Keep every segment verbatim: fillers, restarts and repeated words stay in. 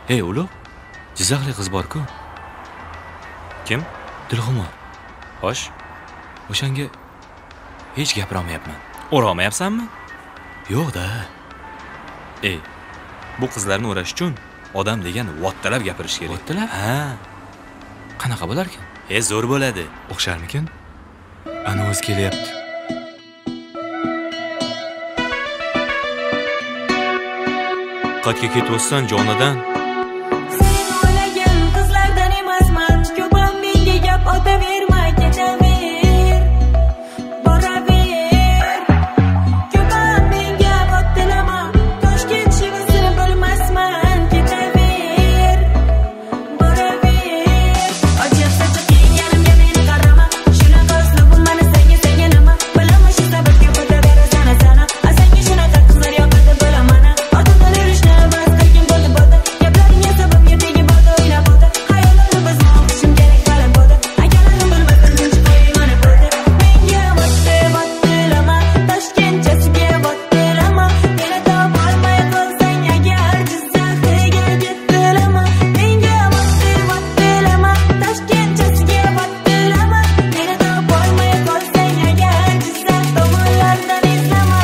Ey, ulug', Jizzaxlik qiz bor-ku. Kim? Dilxumor. Xo'sh, O'shanga hech gapira olmayapman. o'rolmayapsanmi? Yo'q-da. Ey, bu qizlarni o'rash uchun odam degan vattalab gapirish kerak. Vattalab? Ha. Qanaqa bo'lar ekan? E, zo'r bo'ladi. O'xsharmikin? Ana o'zi kelyapti. Qatga ketayotsan jonadan. Sen o'ylagan qizlardan emasman, ko'pam menga gap otaverma, ketaver, boraver. Ko'pam menga botilama, Toshkent shivisini bilmasman, ketaver, boraver. Ochiq sachiq kiyganimga meni qarama, shunaqa uslubim mani senga senga nima? Bilaman shu sababga o'taverasan sana, a senga shunaqa qizlar yoqadi bilaman. Ortiqdan yurishni bas qilgin bo'ldi bo'ldi, gaplaringga sabab yerdagi bo'ldi o'ylab bo'ldi. Xayollarni bizni o'qishim kerak qalb bo'ldi, akalarim bilmasdan tinch qo'yman bo'ldi. Menga vaqti vaqtilama, Toshkentchasiga vaqtilama, meni topolmay qolsang agar Jizzaxiga ketilama. Menga vaqti vaqtilama, Toshkentchasiga vaqtilama, meni topolmay qolsang agar Jizzax tomonlardan izlama.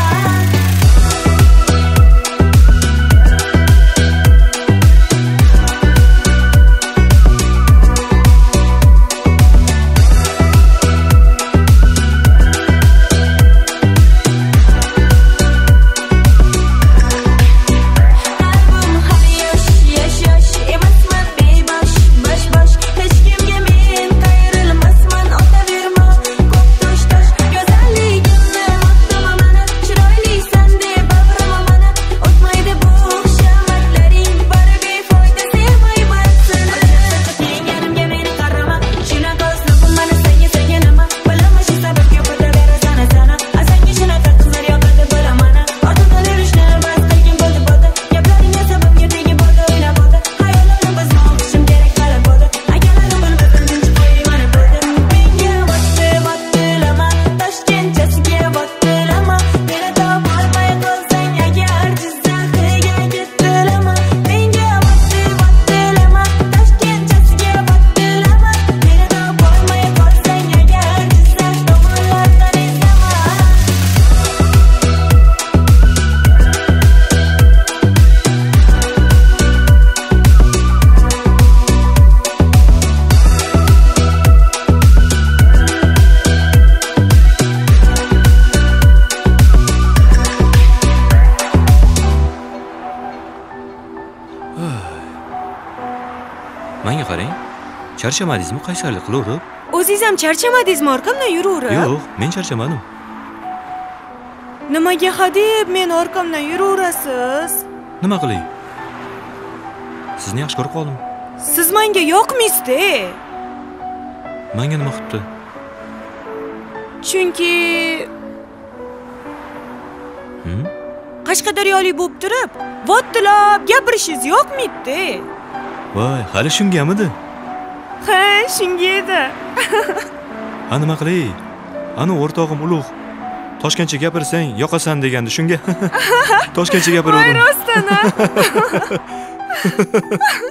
Qalbim hali yosh, yosh, yosh, emasman bebash, bosh, bosh. Hech kimga men qayrilmasman, otaverma, ko'p tosh, tosh. Go'zalligimni maqtama mani, chiroylisan deb bavrama mani. O'tmaydi bu xushomadlaring, bari befoyda sevmayman seni. Sachiq kiyganimga meni qarama, shunaqa uslubim mani senga senga nima? Bilaman shu sababga o'taverasan sana, a senga shunaqa qizlar yoqadi bilaman. Ortiqdan yurishni bas qilgin bo'ldi bo'ldi, gaplaringga sabab yerdagi bo'ldi o'ylab bo'ldi. Xayollarni bizni o'qishim kerak qalb bo'ldi, akalarim bilmasdan tinch qo'yman bo'ldi. Menga vaqti vaqtilama, Toshkentchasiga vaqtilama, meni topolmay qolsang agar Jizzaxiga ketilama. Menga vaqti vaqtilama, Toshkentchasiga vaqtilama, meni topolmay qolsang agar Jizzax tomonlardan izlama. Menga qarang. Charchamadingizmi qaysarlik qilaverib? O'zingiz ham charchamadingizmi orqamdan yuraverib? Yo'q, men charchamadim. Nimaga hadeb men orqamdan yuraverasiz? Nima qilay? Sizni yaxshi ko'rib qoldim. Siz menga yoqmaysiz-da. Menga nima qilibdi? Chunki Hm? Qashqadaryolik bo'lib turib, vattilab gapirishingiz yoqmaydi-da. Voy, hali shungamidi? Ha, shunga edi. Ha, nima qilay? Ana o'rtog'im ulug'. Toshkentcha gapirsang, yoqasan degandi shunga. Toshkentcha Voy gapiraverdim. rostana.